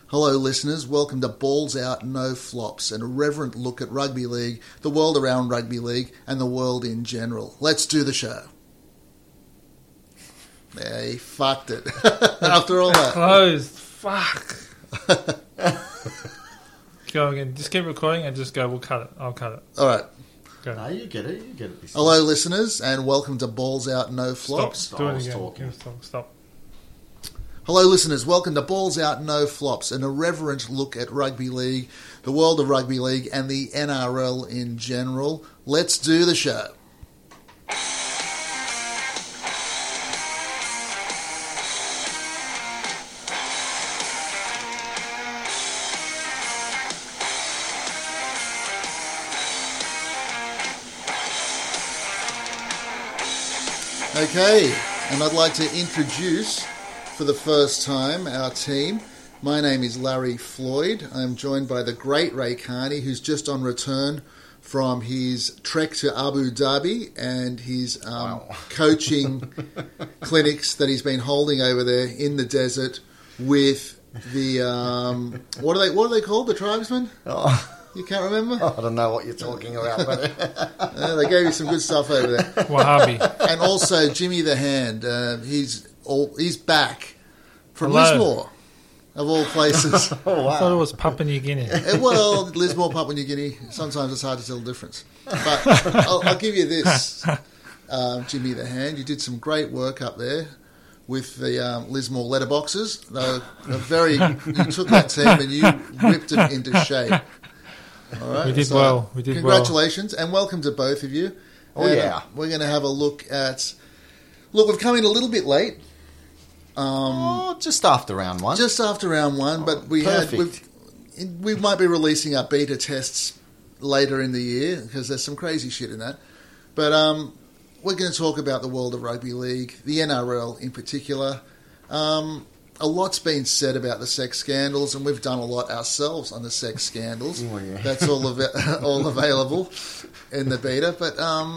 Hello listeners, welcome to Balls Out No Flops, an irreverent look at rugby league, the world around rugby league and the world in general. Let's do the show. Yeah, he fucked it. After all that. Closed. Fuck. Go again. Just keep recording and just go, we'll cut it. I'll cut it. Alright. Go. No, you get it. Hello listeners and welcome to Balls Out No Flops. Stop. Do it again. Talking. Stop. Hello listeners, welcome to Balls Out No Flops, an irreverent look at rugby league, the world of rugby league and the NRL in general. Let's do the show. Okay, and I'd like to introduce for the first time our team. My name is Larry Floyd. I'm joined by the great Ray Carney, who's just on return from his trek to Abu Dhabi and his coaching clinics that he's been holding over there in the desert with the what are they called? The tribesmen? Oh. You can't remember? I don't know what you're talking about, but They gave you some good stuff over there. Wahhabi. And also Jimmy the Hand. He's back from Hello. Lismore, of all places. oh, I thought it wow. was Papua New Guinea. Well, Lismore, Papua New Guinea. Sometimes it's hard to tell the difference. But I'll give you this, Jimmy the Hand. You did some great work up there with the Lismore letterboxes. They were you took that team and you whipped it into shape. All right. We did well. Congratulations and welcome to both of you. Oh, And, yeah. We're going to have a look at... Look, we've come in a little bit late. Just after round one. Just after round one, but we might be releasing our beta tests later in the year because there's some crazy shit in that. But we're going to talk about the world of rugby league, the NRL in particular. A lot's been said about the sex scandals, and we've done a lot ourselves on the sex scandals. Oh, yeah. That's all available in the beta. But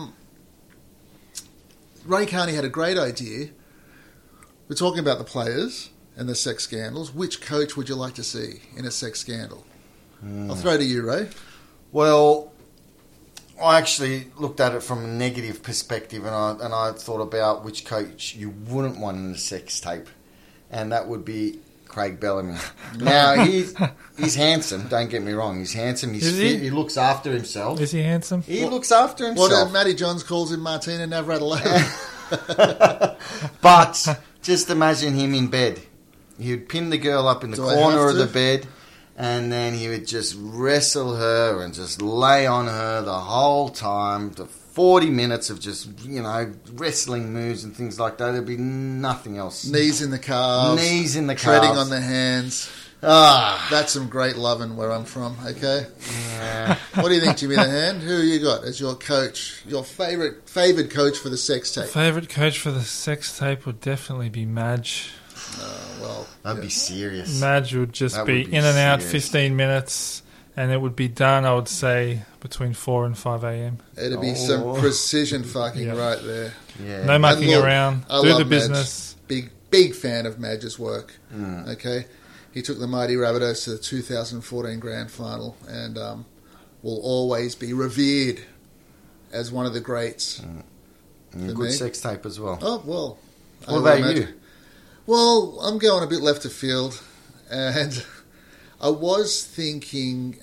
Ray Carney had a great idea. We're talking about the players and the sex scandals. Which coach would you like to see in a sex scandal? I'll throw to you, Ray. Well, I actually looked at it from a negative perspective, and I thought about which coach you wouldn't want in a sex tape, and that would be Craig Bellamy. Now, he's handsome, don't get me wrong. He's handsome, he's fit, he looks after himself. Is he handsome? He looks after himself. What Matty Johns calls him Martina Navratilova. But just imagine him in bed. He would pin the girl up in the corner of the bed, and then he would just wrestle her and just lay on her the whole time. The 40 minutes of just, wrestling moves and things like that. There'd be nothing else. Knees in the calves. Treading on the hands. That's some great loving where I'm from, okay? Yeah. What do you think, Jimmy the Hand? Who you got as your coach, your favoured coach for the sex tape? Favourite coach for the sex tape would definitely be Madge. That'd be serious. Madge would just That be would be in and out serious. 15 minutes, and it would be done, I would say, between 4 and 5 a.m. It'd be some precision fucking Yeah. right there. Yeah. No mucking And look, around. I Do love the Madge. business. Big fan of Madge's work. Okay, he took the mighty Rabbitohs to the 2014 Grand Final, and will always be revered as one of the greats. And a For good me. sex tape as well. Oh well. What about you? Well, I'm going a bit left of field, and I was thinking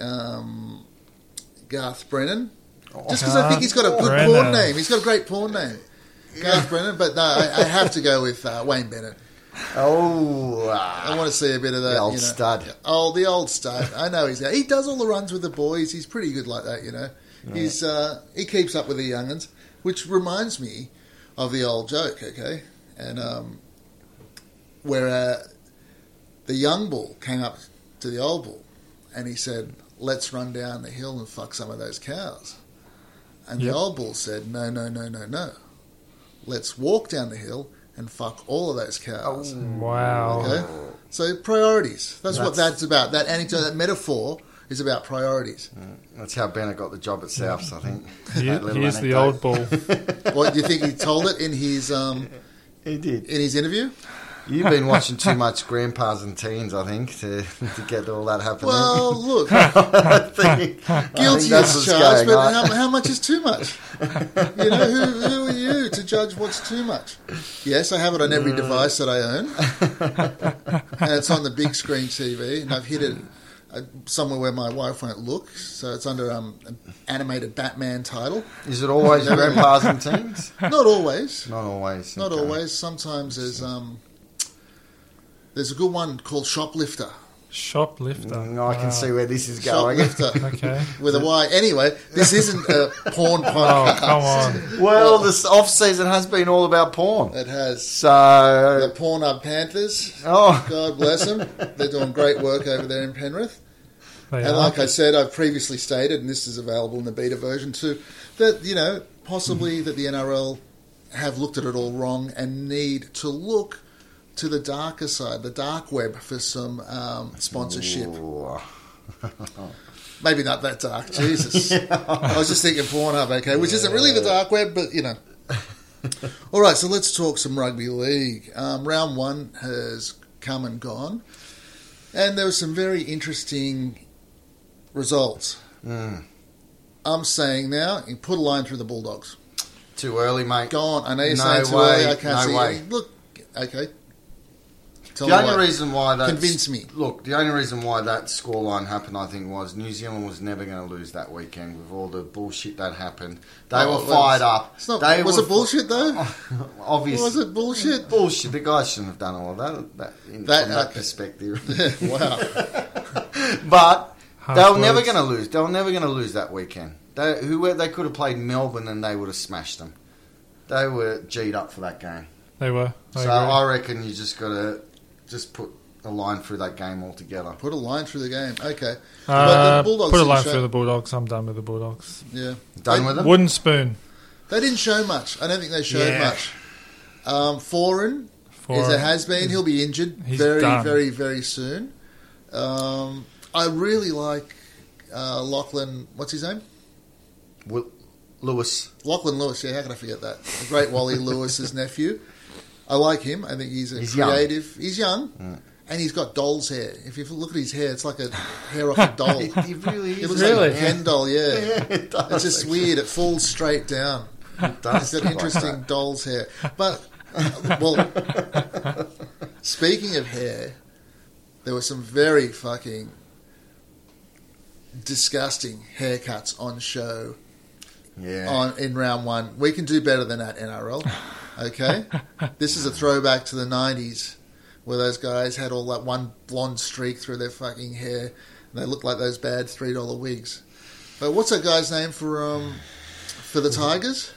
Garth Brennan, just because I think he's got a good Brennan. porn name. He's got a great porn name, Garth Brennan. But no, I have to go with Wayne Bennett. I want to see a bit of that. The old stud. The old stud. I know he does all the runs with the boys. He's pretty good like that, Yeah. He keeps up with the young'uns, which reminds me of the old joke. Okay, and where the young bull came up to the old bull and he said, "Let's run down the hill and fuck some of those cows." And the old bull said, "No, no, no, no, no. Let's walk down the hill and fuck all of those cows." Wow. Okay? So priorities. That's what that's about. That anecdote, that metaphor is about priorities. That's how Bennett got the job at Souths, I think. He That little is the anecdote. old bull. What do you think he told it in his He did. in his interview? You've been watching too much Grandpas and Teens, I think, to get all that happening. Well, look, I think guilty that's as what's charged, going but on. how much is too much? You know, who are you to judge what's too much? Yes, I have it on every device that I own, and it's on the big screen TV, and I've hid it somewhere where my wife won't look, so it's under an animated Batman title. Is it always Grandpas and Teens? Not always. Not always. Not okay. always. Sometimes there's a good one called Shoplifter. Shoplifter. I can see where this is going. Shoplifter. Okay. With a Y. Anyway, this isn't a porn Oh, podcast. come on. Well, this off-season has been all about porn. It has. So, The Pornhub Panthers. oh, God bless them. They're doing great work over there in Penrith. They And are. like I said, I've previously stated, and this is available in the beta version too, that, you know, possibly that the NRL have looked at it all wrong and need to look to the darker side, the dark web, for some sponsorship. Ooh. Maybe not that dark, Jesus. I was just thinking Pornhub, okay, which isn't really the dark web, but, you know. All right, so let's talk some rugby league. Round one has come and gone, and there were some very interesting results. I'm saying now, you put a line through the Bulldogs. Too early, mate. Go on. I know you're No saying too way, early. I can't no see way. you. Look, okay. Tell The me only why. reason why that Convince me. Look, the only reason why that scoreline happened, I think, was New Zealand was never going to lose that weekend with all the bullshit that happened. They Oh, were fired up. It's not, They was were it bullshit, though? Obviously, Was it bullshit? bullshit. The guys shouldn't have done all that from that okay. perspective. Wow. But they were Harsh never words. going to lose. They were never going to lose that weekend. They could have played Melbourne and they would have smashed them. They were G'd up for that game. They were. I So agree. I reckon you just got to just put a line through that game altogether. Put a line through the game. Okay. But the Bulldogs put a didn't line show- through the Bulldogs. I'm done with the Bulldogs. Yeah. Done with them? Wooden spoon. They didn't show much. I don't think they showed Yeah. much. Foreign For is a has-been. He'll be injured He's very, done. very, very soon. I really like Lachlan. What's his name? Lewis. Lachlan Lewis. Yeah, how can I forget that? The great Wally Lewis's nephew. I like him. I think he's He's young. creative. He's young, and he's got doll's hair. If you look at his hair, it's like a hair off a doll. He really It is. looks Really? like a Ken doll. Yeah, It does, it's just actually. weird. It falls straight down. It does It's got look like interesting doll's hair. But, well, speaking of hair, there were some very fucking disgusting haircuts on show that. Yeah. in round one. We can do better than that, NRL. Okay? This is a throwback to the 90s where those guys had all that one blonde streak through their fucking hair and they looked like those bad $3 wigs. But what's that guy's name for the Tigers?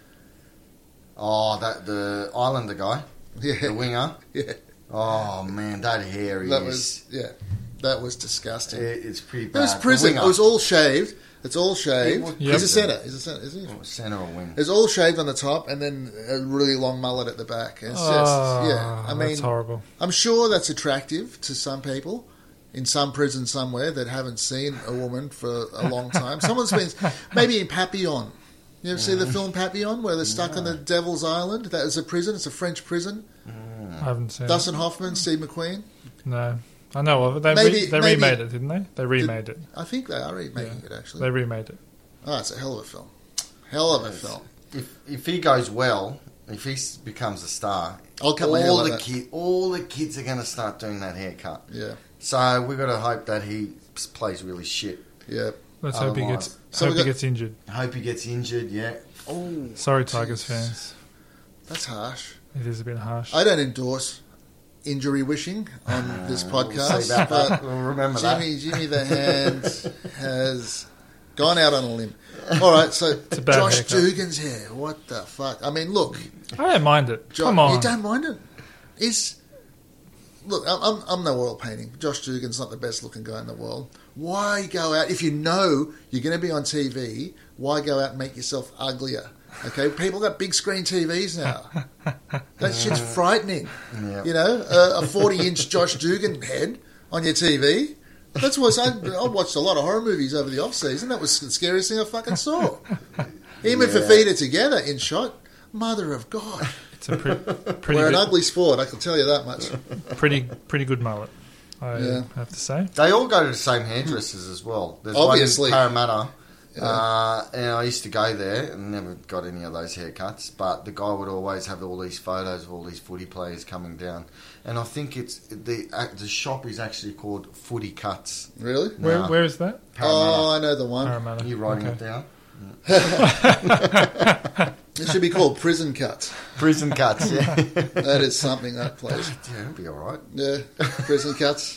Oh, the Islander guy. Yeah. The winger. Yeah. Oh, man, that hair That is... that was disgusting. It's pretty It bad. was The prison. winger. It was all shaved. It's all shaved. Yep. He's a centre. He's a centre, isn't he? Oh, centre or wing. It's all shaved on the top and then a really long mullet at the back. And it's just, yeah. I mean, that's horrible. I'm sure that's attractive to some people in some prison somewhere that haven't seen a woman for a long time. Someone's been, maybe in Papillon. You ever see the film Papillon where they're stuck on the Devil's Island? That is a prison. It's a French prison. I haven't seen Dustin Hoffman, Steve McQueen. it. No. I know of it. They Maybe- remade it, didn't they? They remade it. I think they are remaking it, actually. They remade it. Oh, it's a hell of a film. Hell of a film. If he goes well, if he becomes a star, I'll cut my hair like that. all the kids are going to start doing that haircut. Yeah, So we've got to hope that he plays really shit. yeah. Let's hope he Otherwise- gets. So we Hope he got- gets injured. I hope he gets injured, yeah. Oh, Sorry, Tigers jeez. fans. That's harsh. It is a bit harsh. I don't endorse injury wishing on this We'll podcast, see about but that. We'll remember that. Jimmy the Hand has gone out on a limb. All right, so a bad Josh haircut. Dugan's hair. What the fuck? I mean, look, I don't mind it. Come on. you don't mind it? Look, I'm no oil painting. Josh Dugan's not the best looking guy in the world. Why go out if you know you're going to be on TV? Why go out and make yourself uglier? Okay, people got big screen TVs now. That shit's frightening. Yeah. You know, a 40-inch Josh Dugan head on your TV. That's what I watched a lot of horror movies over the off season. That was the scariest thing I fucking saw. Him and Yeah. Fafita together in shot. Mother of God. It's a pretty We're an good, ugly sport, I can tell you that much. pretty good mullet, I have to say. They all go to the same hairdressers as well. There's Obviously. one in Parramatta. Yeah. And I used to go there and never got any of those haircuts. But the guy would always have all these photos of all these footy players coming down. And I think it's the shop is actually called Footy Cuts. Really? No. Where is that? Oh, I know the one. Parramatta. Are you writing Okay. it down? It should be called Prison Cuts. Prison Cuts, yeah. That is something, that place. Yeah, it'll be all right. Yeah, Prison Cuts.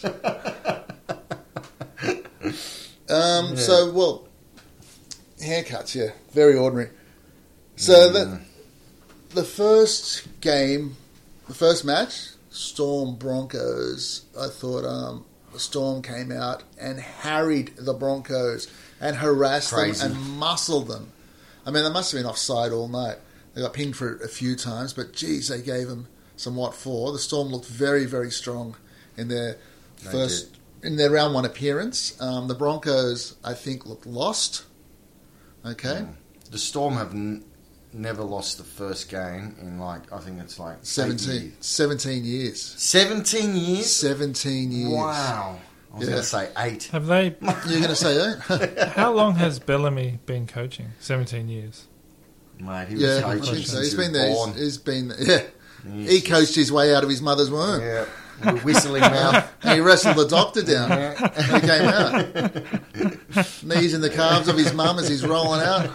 So, well, haircuts, yeah, very ordinary. So the first game, the first match, Storm Broncos, I thought Storm came out and harried the Broncos and harassed Crazy. them and muscled them. I mean, they must have been offside all night. They got pinged for it a few times, but geez, they gave them some what for. The Storm looked very, very strong in their in their round one appearance. The Broncos, I think, looked lost. Okay. The Storm have never lost the first game in I think it's 17 years. 17 years? 17 years. Wow. I was going to say 8. Have they? You're going to say that? How long has Bellamy been coaching? 17 years. Mate, he was Yeah, I coaching think since so. He's he was been there. born. He's been there. He's He coached his way out of his mother's womb. Yeah, with whistling mouth. And he wrestled the doctor down when he came out. Knees in the calves of his mum as he's rolling out.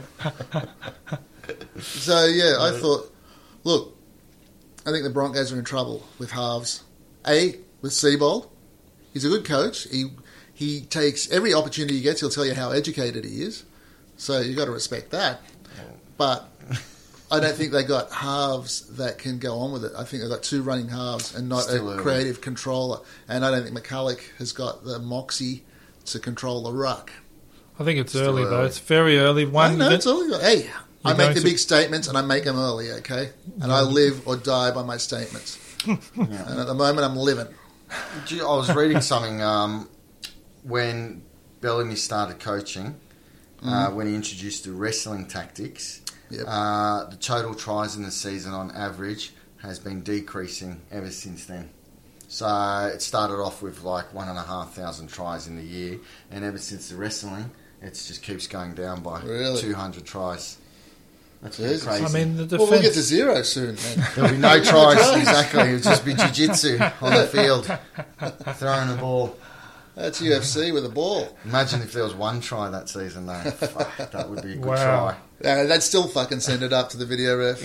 So, yeah, I thought, look, I think the Broncos are in trouble with halves. With Seibold. He's a good coach. He takes every opportunity he gets. He'll tell you how educated he is. So you've got to respect that. But I don't think they got halves that can go on with it. I think they've got 2 running halves and not Still a early. creative controller. And I don't think McCulloch has got the moxie to control the ruck. I think it's Still early, though. early. It's very early. I know, it's all, hey, I You're make going the to- big statements and I make them early, okay? And I live or die by my statements. And at the moment, I'm living. I was reading something when Bellamy started coaching, when he introduced the wrestling tactics. Yep. The total tries in the season on average has been decreasing ever since then. So it started off with 1,500 tries in the year, and ever since the wrestling, it just keeps going down by Really? 200 tries. That's Jesus. crazy. I mean, the Well, we'll get to defense. 0 soon, man. There'll be no tries, exactly. It'll just be jiu-jitsu on the field, throwing the ball. That's UFC with a ball. Imagine if there was 1 try that season, though. Fuck, that would be a good Wow. They'd still fucking send it up to the video ref.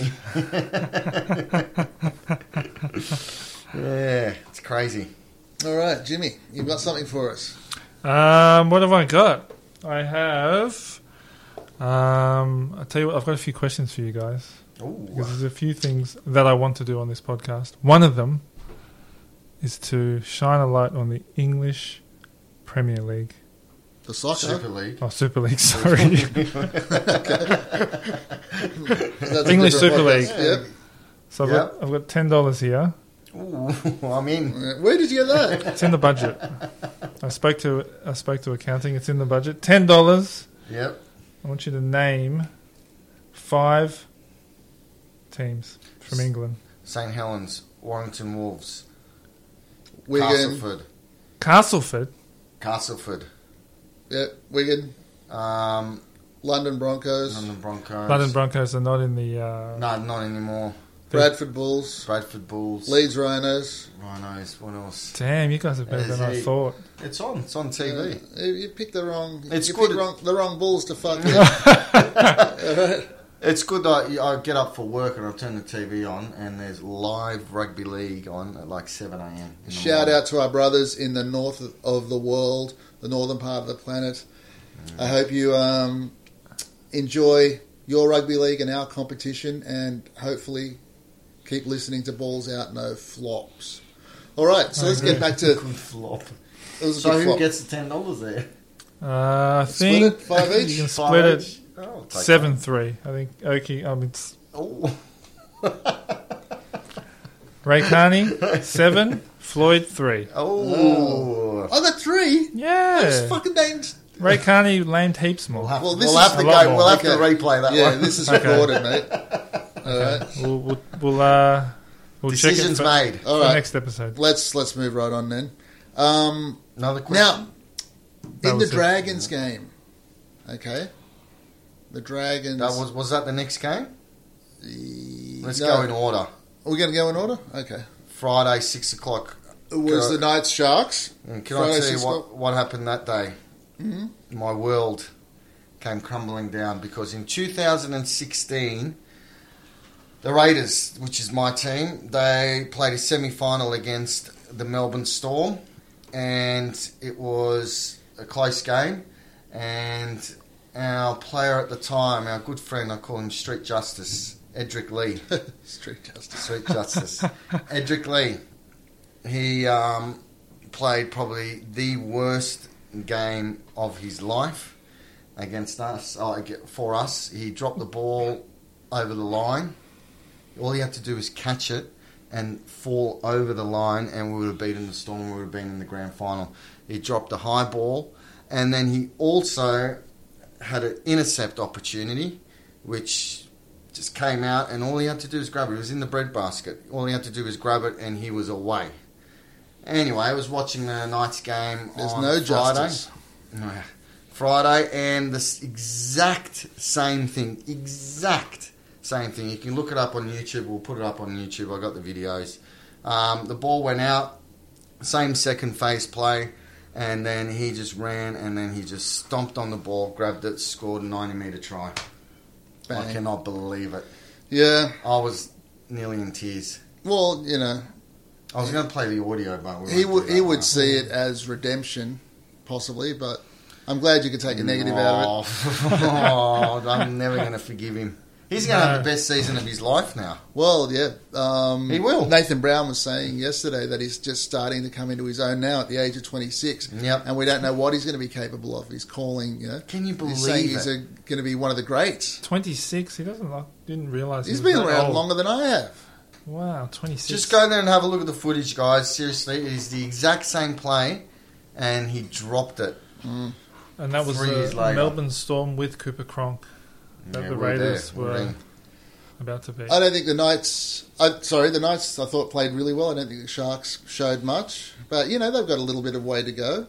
try. Yeah, it's crazy. All right, Jimmy, you've got something for us. What have I got? I have. I'll tell you what. I've got a few questions for you guys because there's a few things that I want to do on this podcast. One of them is to shine a light on the English Premier League. The soccer. Super League. Oh, Super League. Sorry, That's a English different Super podcast. League. Yep. So Yep. I've got $10 here. Ooh, I'm in. Where did you get that? It's in the budget. I spoke to accounting. It's in the budget. $10. Yep. I want you to name 5 teams from England. St Helens, Warrington Wolves, Wigan. Castleford. Castleford, Yep. Wigan. London Broncos. London Broncos. London Broncos are not in the. No, not anymore. Bradford Bulls. Bradford Bulls. Leeds Rhinos. Rhinos. What else? Damn, you guys are better than I Is he- thought. It's on. It's on TV. You picked the wrong. It's you good. picked the wrong Bulls to fuck with. It's good that I get up for work and I turn the TV on and there's live rugby league on at 7 a.m. Shout out to our brothers in the north of the world, the northern part of the planet. I hope you enjoy your rugby league and our competition, and hopefully keep listening to Balls Out No Flops. All right, so let's get back to. Good flop. It was a So good who flop. gets the $10 there? I Split think it, 5 each? you can 5 split it each? Oh, I'll take 7-3. I think Oki. Oh. Ray Carney 7, Floyd 3. Oh. I got 3. Yeah, Those fucking names. Ray Carney lamed heaps more. We'll have, Well, to, this we'll is have to a lot go. more. We'll have Okay. to replay that Yeah, one. this is recorded, mate. All right. We'll check it Decisions for, made. for next episode. Let's move right on then. Another question. Now, That in the was it. Dragons game, okay, the Dragons. Was that the next game? Let's No. go in order. Are we going to go in order? Okay. Friday, 6 o'clock. It was the Knights Sharks. And can Friday, I tell you 6 o'clock. what happened that day? Mm-hmm. My world came crumbling down because in 2016, the Raiders, which is my team, they played a semi-final against the Melbourne Storm, and it was a close game. And our player at the time, our good friend, I call him Street Justice, Edric Lee. Street Justice. Street Justice. Edric Lee. He played probably the worst game of his life against us. For us, he dropped the ball over the line. All he had to do was catch it and fall over the line, and we would have beaten the Storm. We would have been in the grand final. He dropped a high ball, and then he also had an intercept opportunity, which just came out, and all he had to do was grab it. It was in the breadbasket. All he had to do was grab it, and he was away. Anyway, I was watching the Knights game There's on no Friday. justice. No. Friday, and the exact same thing. Exact same thing. You can look it up on YouTube. We'll put it up on YouTube. I got the videos. The ball went out. Same second phase play. And then he just ran, and then he just stomped on the ball, grabbed it, scored a 90-metre try. Bang. I cannot believe it. Yeah. I was nearly in tears. Well, you know, I was going to play the audio, but he would see it as redemption, possibly. But I'm glad you could take a negative out of it. Oh, I'm never going to forgive him. He's going to have the best season of his life now. Well, yeah. He will. Nathan Brown was saying yesterday that he's just starting to come into his own now at the age of 26. Yep. And we don't know what he's going to be capable of. He's calling, you know. Can you He's saying believe he's it? going to be one of the greats. 26. He didn't realise He's he been was that around old. longer than I have. Wow, 26. Just go there and have a look at the footage, guys. Seriously, it is the exact same play, and he dropped it. And that was 3 years the later. Melbourne Storm with Cooper Cronk that Yeah, the we're there. Raiders We're were in. about to beat. I don't think the Knights... the Knights I thought played really well. I don't think the Sharks showed much. But, you know, they've got a little bit of way to go.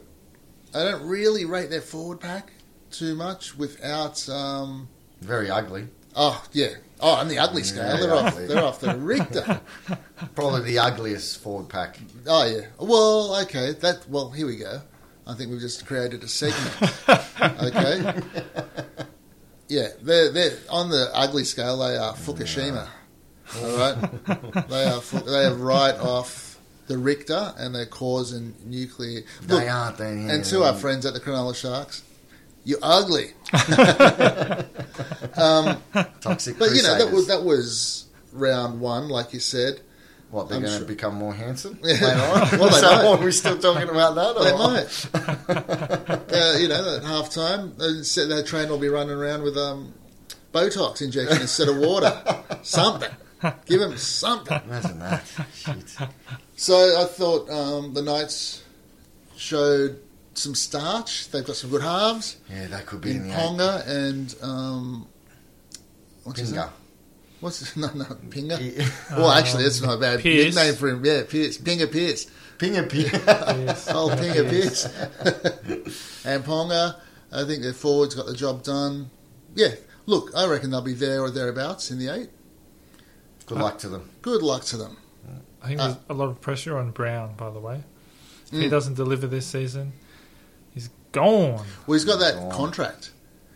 I don't really rate their forward pack too much without... Very ugly. Oh, yeah. Oh, on the ugly scale. Yeah, They're off the Richter. Probably the ugliest forward pack. Oh, yeah. Well, okay. Here we go. I think we've just created a segment. Okay. Yeah, they're on the ugly scale. They are Fukushima. All right, they are right off the Richter, and they're causing nuclear. They aren't. They And to our friends at the Cronulla Sharks, you're ugly. Toxic. But you know Crusaders. that was round one, like you said. What, they're I'm going to sure. become more handsome? Yeah. Later on? Well, they So might. are we still talking about that? Or? They might. You know, at half time, their trainer will be running around with Botox injection instead of water. Something. Give him something. Imagine that. Shit. So I thought the Knights showed some starch. They've got some good halves. Yeah, that could be In in the Ponga and what's his name? Pinga. What's his, no Pinga? P- Well, actually, that's not a bad Pierce. nickname for him. Yeah, Pierce, Pinga Pierce, Pinga Pinga. Yes. old Pinga Pierce, and Ponga. I think their forwards got the job done. Yeah, look, I reckon they'll be there or thereabouts in the 8. Good luck to them. Good luck to them. I think there's a lot of pressure on Brown, by the way. If he doesn't deliver this season, he's gone. Well, he's got that Go on. contract.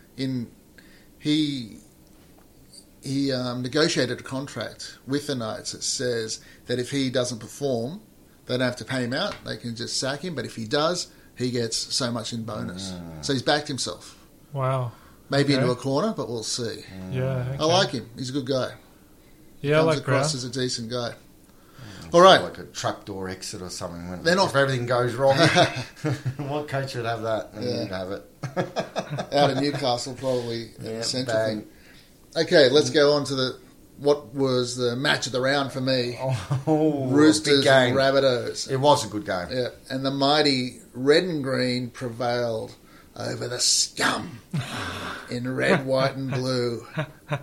He negotiated a contract with the Knights that says that if he doesn't perform, they don't have to pay him out. They can just sack him. But if he does, he gets so much in bonus. So he's backed himself. Wow. Maybe Okay. into a corner, but we'll see. Yeah. Okay. I like him. He's a good guy. Yeah, I Comes like Brown. across as a decent guy. All right. Like a trapdoor exit or something. When, They're not- if everything goes wrong, what coach would have that? And Yeah. you'd have it. Out of Newcastle, probably Yeah, central bang. thing. Okay, let's go on to what was the match of the round for me. Oh, Roosters big game. and Rabbitohs. It was a good game. Yeah, and the mighty red and green prevailed over the scum in red, white, and blue.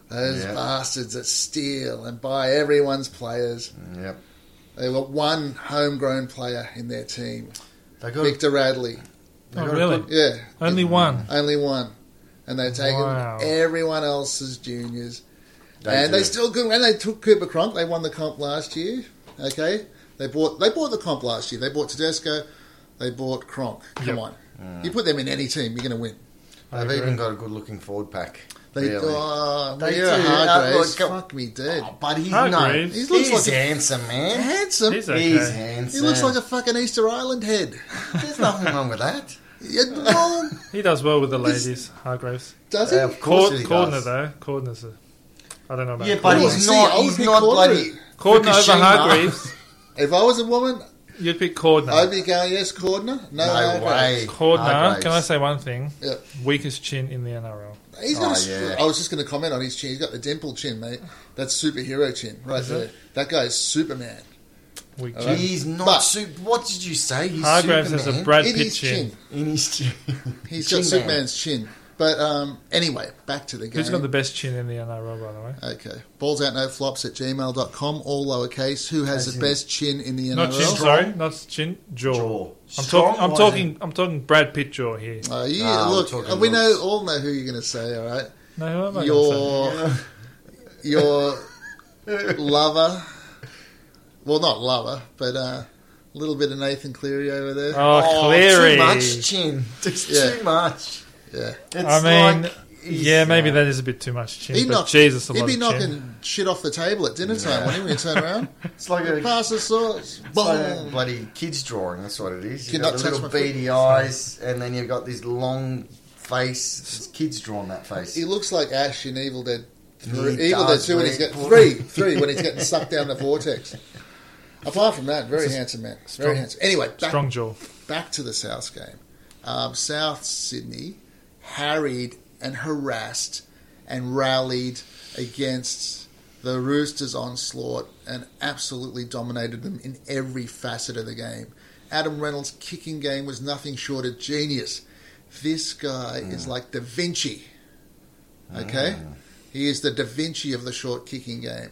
Those bastards that steal and buy everyone's players. Yep. They've got one homegrown player in their team, They got Victor Radley. Oh, really? Yeah, Only one. only one. And they've taken Wow. everyone else's juniors. They They do. still good. And they took Cooper Cronk. They won the comp last year. Okay, they bought the comp last year. They bought Tedesco. They bought Cronk. Come Yep. on, you put them in any team, you're going to win. I They've agree. even got a good-looking forward pack. They really. They do. Hargraves. Come- Fuck me dead. Oh, but he's Hargraves. no. He looks He's like a- handsome, man. Handsome. He's okay. He's handsome. He looks like a fucking Easter Island head. There's nothing wrong with that. Yeah, well, He does well with the ladies, Hargraves. does he? Of course he Cordner, does. though. Cordner's I don't know about Yeah, but Cordner. he's See, not. I would He's pick not Cordner. bloody. Cordner over Fukushima. Hargraves. If I was a woman, You'd pick Cordner. I'd be going, yes, Cordner. No, No Hargraves. way. Cordner, Hargraves. can I say one thing? Yeah. Weakest chin in the NRL. He's got yeah. I was just going to comment on his chin. He's got the dimple chin, mate. That's superhero chin right there. That guy is Superman. Weak All chin. right. He's not. But- What did you say? He's Hargraves has a Superman? Brad In Pitt his chin. chin. In his chin. He's Chin got man. Superman's chin. But anyway, back to the game. Who's got the best chin in the NRL, by the way? Okay. ballsoutnoflops@gmail.com, all lowercase. Who has As the in- best chin in the NRL? Not chin, sorry, not chin, jaw. Jaw. I'm Strong, talking. I'm why talking. I'm talking. Brad Pitt jaw here. Yeah, we're look, talking we looks. all know who you're going to say, all right? No, who am I gonna say? Your lover, well, not lover, but a little bit of Nathan Cleary over there. Oh, Cleary. Too much chin. Just Yeah. too much. Yeah. It's I mean, like, yeah, maybe that is a bit too much chin. He'd, But knock, Jesus, a he'd lot be of knocking chin. shit off the table at dinner time, wouldn't he, when you turn around? It's like a Pass the sauce. It's like a Boom. bloody kid's drawing. That's what it is. Can You've got not the touch little my foot. beady eyes, and then you've got this long face. It's kids drawing that face. He looks like Ash in Evil Dead 3. He Evil Dead does, 2 when when he's he getting... pulls- 3 when he's getting sucked down the vortex. Apart from that, very handsome man. Very strong- handsome. Anyway, Strong jaw. back to the South game. South Sydney harried and harassed and rallied against the Roosters' onslaught and absolutely dominated them in every facet of the game. Adam Reynolds' kicking game was nothing short of genius. This guy is like Da Vinci. Okay? He is the Da Vinci of the short kicking game.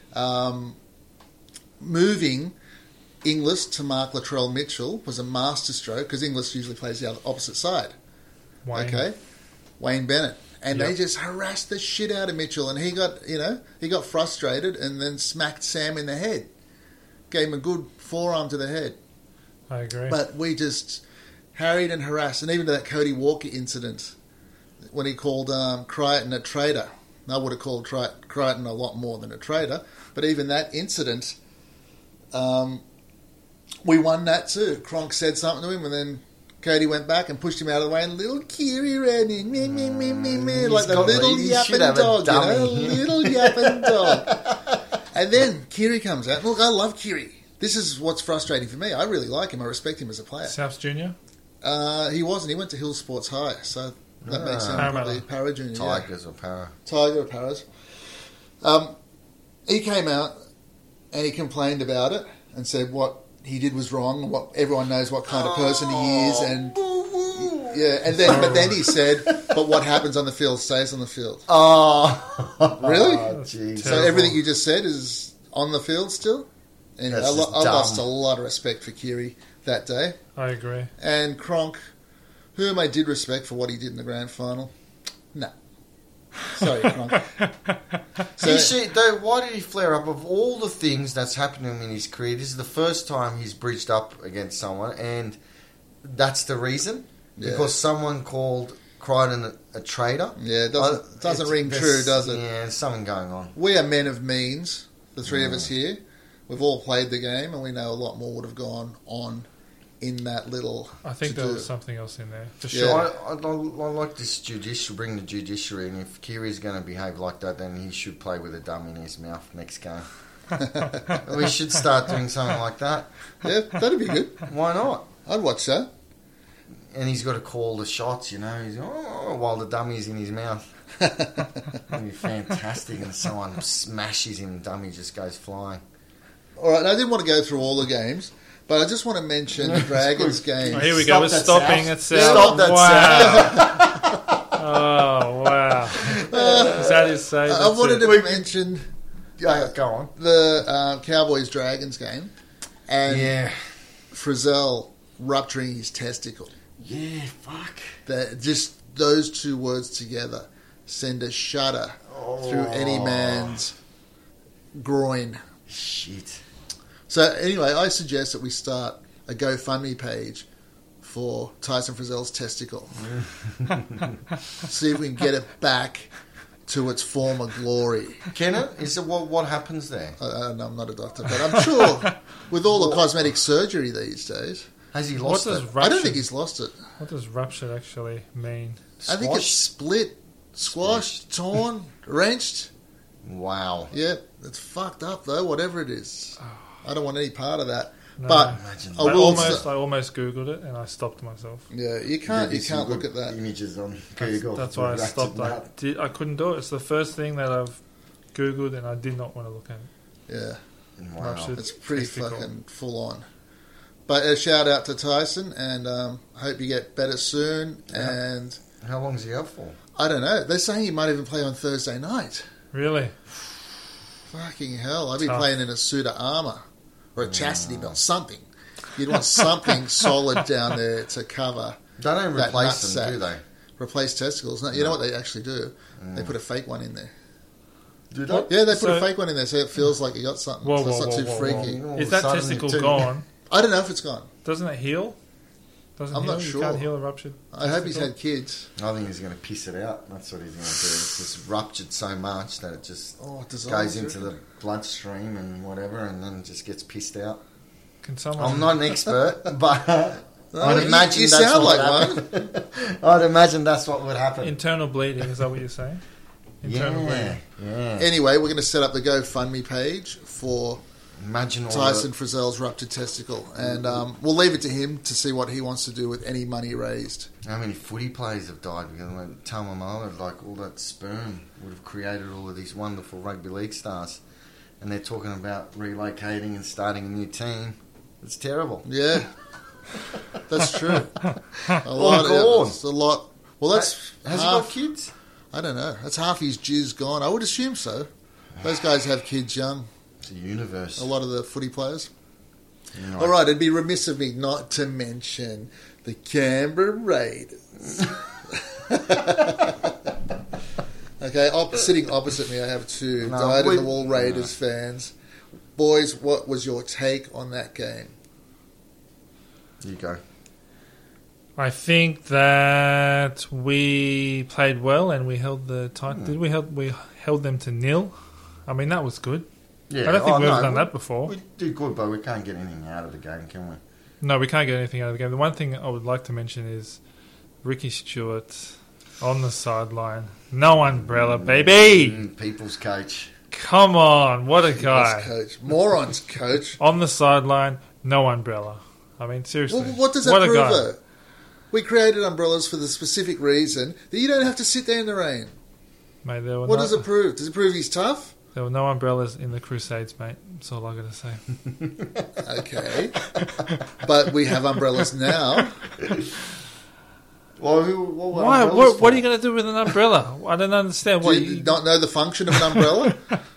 Moving Inglis to Mark Latrell Mitchell was a masterstroke because Inglis usually plays the opposite side. Wayne. Okay, Wayne Bennett, and they Yep. just harassed the shit out of Mitchell, and he got frustrated and then smacked Sam in the head, gave him a good forearm to the head. I agree. But we just harried and harassed, and even to that Cody Walker incident when he called Crichton a traitor. I would have called Crichton a lot more than a traitor, but even that incident, we won that too. Cronk said something to him, and then Cody went back and pushed him out of the way, and little Kiri ran in, meh, like the got little lead. He should yapping have a dog, dummy. little yapping dog. And then Kiri comes out. Look, I love Kiri. This is what's frustrating for me. I really like him. I respect him as a player. South Junior. He wasn't. He went to Hill Sports High, so that makes him Parramatta. probably Para Junior. Tigers or Para. Tiger or Paras. He came out and he complained about it and said what he did was wrong. What everyone knows what kind of person he is, and but then he said, "But what happens on the field stays on the field." Oh, Really? jeez. So everything you just said is on the field still. Anyway, That's just I lost a dumb. lot of respect for Kiri that day. I agree. And Cronk, whom I did respect for what he did in the grand final. No. Sorry, Cronk. Why did he flare up? Of all the things that's happened to him in his career, this is the first time he's bridged up against someone, and that's the reason? Yeah. Because someone called Crichton a traitor? Yeah, it doesn't ring true, does it? Yeah, there's something going on. We are men of means, the three of us here. We've all played the game, and we know a lot more would have gone on in that little. I think there to-do. was something else in there for Yeah. sure. I like this bring the judiciary, and if Kiri's going to behave like that, then he should play with a dumb in his mouth next game. We should start doing something like that. Yeah, that'd be good. Why not? I'd watch that. And he's got to call the shots, you know, while the dummy's in his mouth. That'd be fantastic, and someone smashes him, the dummy just goes flying. All right, I didn't want to go through all the games, but I just want to mention the Dragons game. Oh, here we Stop go. We're that stopping sound. at South. Stop that wow. Oh wow. sad is say. I wanted to mention Go on. the Cowboys-Dragons game and Frizzell rupturing his testicle. Yeah, fuck. Just those two words together send a shudder through any man's groin. Shit. So anyway, I suggest that we start a GoFundMe page for Tyson Frizzell's testicle. See if we can get it back to its former glory. Can it? Is it what happens there? No, I'm not a doctor, but I'm sure with all the cosmetic surgery these days... Has he lost it? I don't think he's lost it. What does ruptured actually mean? I think it's split, squashed, torn, wrenched. Wow. Yeah, it's fucked up though, whatever it is. I don't want any part of that. No. But I almost Googled it and I stopped myself. Yeah, you can't look at that. Images on Google. That's why I stopped. I couldn't do it. It's the first thing that I've Googled and I did not want to look at it. Yeah. Wow. It's pretty fucking full on. But a shout out to Tyson and hope you get better soon. Yeah. And how long is he out for? I don't know. They're saying he might even play on Thursday night. Really? Fucking hell. I'd be playing in a suit of armour. Or a chastity belt. Something. You'd want something solid down there to cover. They don't replace them, do they? Replace testicles. No, you know what they actually do? They put a fake one in there. Do they? Yeah, they put a fake one in there so it feels like you got something. So it's not too freaky. Is that testicle gone? I don't know if it's gone. Doesn't it heal? I'm not sure. You can't heal a ruptured I hope he's had kids. I think he's going to piss it out. That's what he's going to do. It's just ruptured so much that it just it goes into the bloodstream and whatever, and then just gets pissed out. Can someone? I'm not an expert, but I'd imagine that's sound what like one. I'd imagine that's what would happen. Internal bleeding, is that what you're saying? Internal bleeding. Yeah. Anyway, we're going to set up the GoFundMe page for Tyson for Frizzell's ruptured testicle, and we'll leave it to him to see what he wants to do with any money raised. How many footy players have died because Taumamala, like all that sperm would have created all of these wonderful rugby league stars, and they're talking about relocating and starting a new team. It's terrible. Yeah, that's true. A lot. Well, that's has he got kids? I don't know. That's half his jizz gone. I would assume so. Those guys have kids young. It's a universe. A lot of the footy players. You know, all right, it'd be remiss of me not to mention the Canberra Raiders. Okay, sitting opposite me, I have two dyed-in-the-wool Raiders fans. Boys, what was your take on that game? You go. I think that we played well and we held the title. Did we held them to 0? I mean, that was good. Yeah, I don't think we've ever done that before. We do good, but we can't get anything out of the game, can we? No, we can't get anything out of the game. The one thing I would like to mention is Ricky Stewart on the sideline. No umbrella, baby! People's coach. Come on, what a guy. Coach. Morons coach. On the sideline, no umbrella. I mean, seriously. Well, what does that prove, though? We created umbrellas for the specific reason that you don't have to sit there in the rain. Mate, what does it prove? Does it prove he's tough? There were no umbrellas in the Crusades, mate. That's all I got to say. Okay. But we have umbrellas now. Well, why? What are you going to do with an umbrella? I don't understand. Do you not know the function of an umbrella?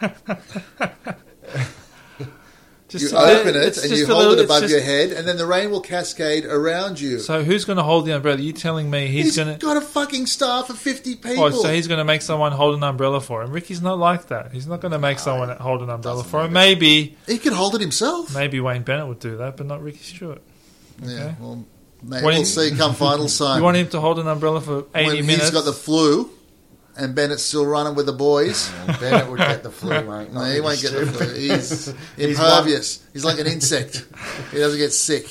You open it and you hold it above your head, and then the rain will cascade around you. So who's going to hold the umbrella? You telling me he's going to... got a fucking staff of 50 people. Oh, so he's going to make someone hold an umbrella for him. Ricky's not like that. He's not going to make someone hold an umbrella for him. Maybe... He can hold it himself. Maybe Wayne Bennett would do that, but not Ricky Stewart. Okay? Yeah, well, maybe we'll see come final sign. You want him to hold an umbrella for 80 minutes? When he's got the flu... And Bennett's still running with the boys. Bennett would get the flu, mate. No, he won't get the flu. He's impervious. He's like an insect. He doesn't get sick.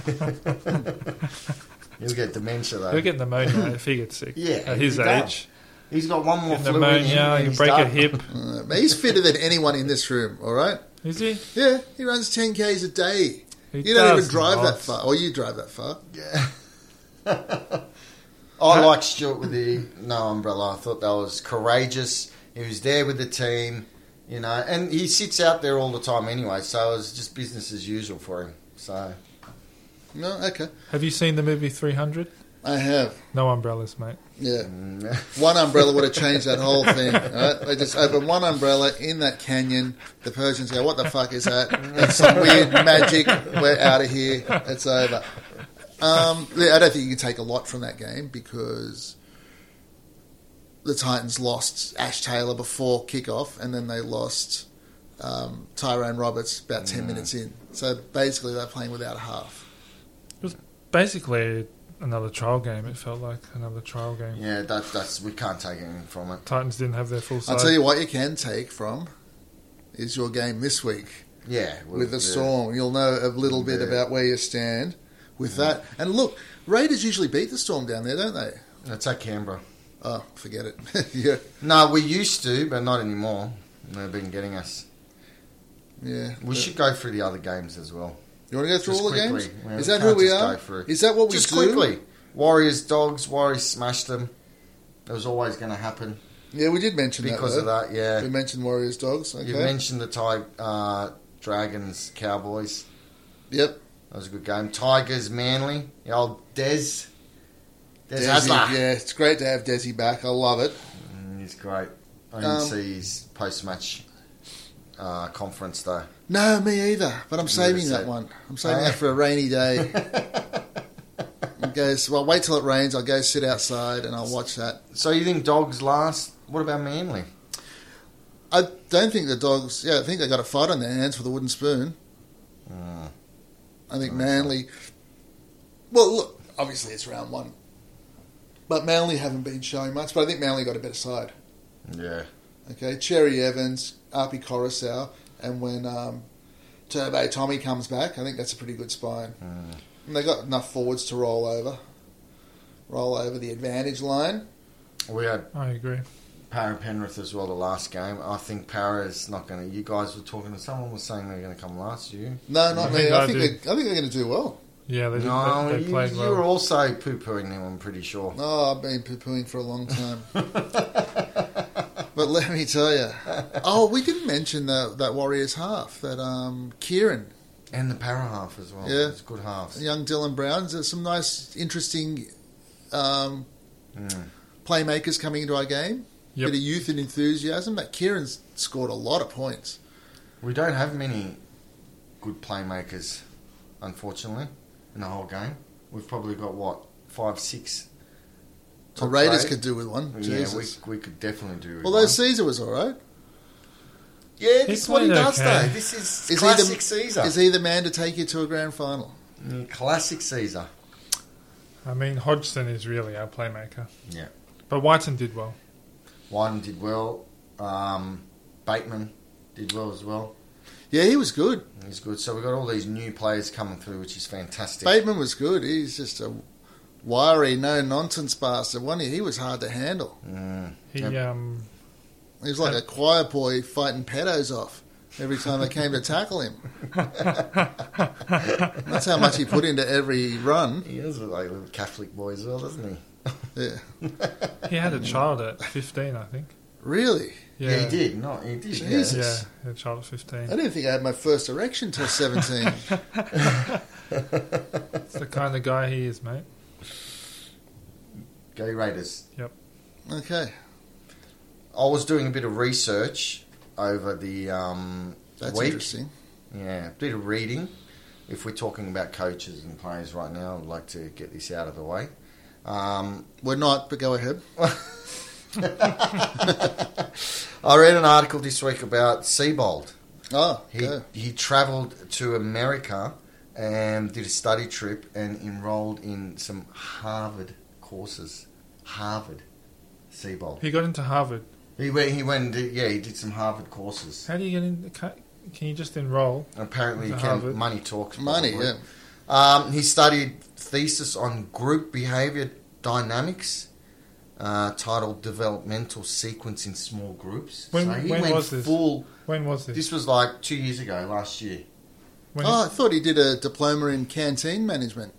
He'll get dementia, though. He'll get pneumonia if he gets sick. Yeah, at his age. He's got one more flu pneumonia, in him. You break a hip. He's fitter than anyone in this room, all right? Is he? Yeah, he runs 10Ks a day. You don't even drive that far. Or you drive that far. Yeah. I like Stuart with the no umbrella. I thought that was courageous. He was there with the team, you know, and he sits out there all the time anyway, so it was just business as usual for him. So, no, okay. Have you seen the movie 300? I have. No umbrellas, mate. Yeah. One umbrella would have changed that whole thing. Right? They just open one umbrella in that canyon. The Persians go, what the fuck is that? That's some weird magic. We're out of here. It's over. I don't think you can take a lot from that game because the Titans lost Ash Taylor before kickoff and then they lost Tyrone Roberts about 10 minutes in. So basically they're playing without a half. It was basically another trial game. It felt like another trial game. Yeah, that's we can't take anything from it. Titans didn't have their full side. I'll tell you what you can take from is your game this week. Yeah. With the Storm. You'll know a little bit about where you stand with that. And look, Raiders usually beat the Storm down there, don't they? It's at Canberra. Oh, forget it. Yeah. No, we used to, but not anymore. They've been getting us. Yeah. We should go through the other games as well. You want to go through Just all the quickly. games? Yeah, Is we that can't who we just are? go through. Is that what we Just do? quickly. Warriors, Dogs. Warriors smashed them. It was always going to happen. Yeah, we did mention because that. of that, yeah. We mentioned Warriors, Dogs. Okay. You mentioned the Dragons, Cowboys. Yep. That was a good game. Tigers, Manly. The old Des Desi, Hasler. yeah, it's great to have Desi back. I love it. He's great. I didn't see his post-match conference, though. No, me either. But I'm saving said- that one. I'm saving that for a rainy day. Well, wait till it rains. I'll go sit outside and I'll watch that. So you think Dogs last? What about Manly? I don't think the Dogs... Yeah, I think they got a fight on their hands for the wooden spoon. I think Manly... Well, look, obviously it's round one. But Manly haven't been showing much, but I think Manly got a better side. Yeah. Okay, Cherry Evans, Arpi Coruscant, and when Turbo Tommy comes back, I think that's a pretty good spine. And they got enough forwards to roll over the advantage line. We had I agree. Para Penrith as well the last game. I think Para is not going to... You guys were talking to someone was saying they're going to come last year. No, not I me. think I I think do. they're going to do well. Yeah, they did. No, They played you well. were also poo-pooing them, I'm pretty sure. Oh, I've been poo-pooing for a long time. But let me tell you. Oh, we didn't mention that Warriors half, that Kieran. And the Para half as well. Yeah. It's good halves. Young Dylan Brown. There's some nice, interesting playmakers coming into our game. Yep. Bit of youth and enthusiasm. But Kieran's scored a lot of points. We don't have many good playmakers, unfortunately, in the whole game. We've probably got, 5, 6 The top Raiders grade? could do with one. Yeah, Jesus. we could definitely do it. Although Caesar was all right. Yeah, this is what he played does, okay. though. This is Is classic Caesar. Is he the man to take you to a grand final? Classic Caesar. I mean, Hodgson is really our playmaker. Yeah. But Whiten did well. Wyden did well. Bateman did well as well. Yeah, he was good. He's good. So we've got all these new players coming through, which is fantastic. Bateman was good. He's just a wiry, no-nonsense bastard. He was hard to handle. He He was like a choir boy fighting pedos off every time they came to tackle him. That's how much he put into every run. He is like a little Catholic boy as well, doesn't he? Yeah. he had a child at 15, I think. Really? Yeah, he did. No, he did. Jesus. Yeah, he had a child at 15. I didn't think I had my first erection till 17. It's the kind of guy he is, mate. Go Raiders. Yep. Okay. I was doing a bit of research over the That's week. interesting. Yeah, a bit of reading. If we're talking about coaches and players right now, I'd like to get this out of the way. We're not, but go ahead. I read an article this week about Seabold. Oh, go. He travelled to America and did a study trip and enrolled in some Harvard courses. Harvard. Seabold. He got into Harvard. He went and did, he did some Harvard courses. How do you get in? Can you just enroll? Apparently, you To can. Harvard. Money talks. Money, probably. yeah. He studied thesis on group behaviour dynamics, titled "Developmental Sequence in Small Groups." When so he was went this? full. When was this? This was like 2 years ago, last year. When Oh, I thought he did a diploma in canteen management.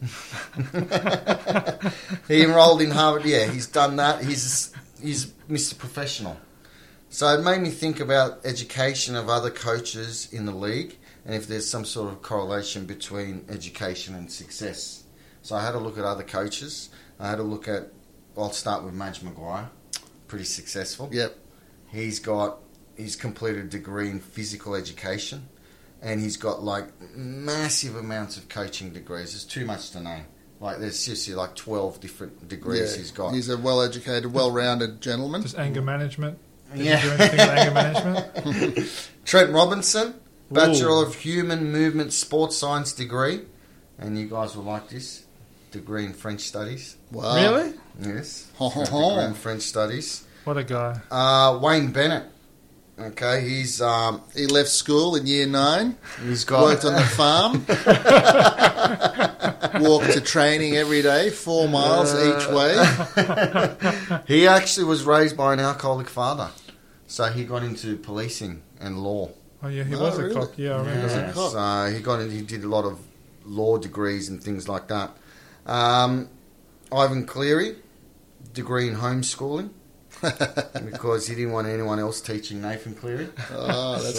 He enrolled in Harvard. Yeah, he's done that. He's Mr. Professional. So it made me think about education of other coaches in the league and if there's some sort of correlation between education and success. So I had a look at other coaches. I had a look at, I'll start with Madge Maguire. Pretty successful. Yep. He's completed a degree in physical education, and he's got like massive amounts of coaching degrees. There's too much to name. Like there's seriously like 12 different degrees he's got. He's a well-educated, well-rounded gentleman. Just anger management. Did Yeah. you do anything with anger management? Trent Robinson, Bachelor of Human Movement Sports Science degree, and you guys will like this, degree in French Studies. Wow. Really? Yes. Ho, ho, Degree ho. in French Studies. What a guy. Wayne Bennett. Okay, He left school in year 9. he's got Worked on the farm. Walked to training every day, 4 miles each way. He actually was raised by an alcoholic father, so he got into policing and law. Oh yeah, he Oh, was really? a cop. Yeah, I remember Yeah. that. cop. So he did a lot of law degrees and things like that. Ivan Cleary, degree in homeschooling, because he didn't want anyone else teaching Nathan Cleary. Oh, that's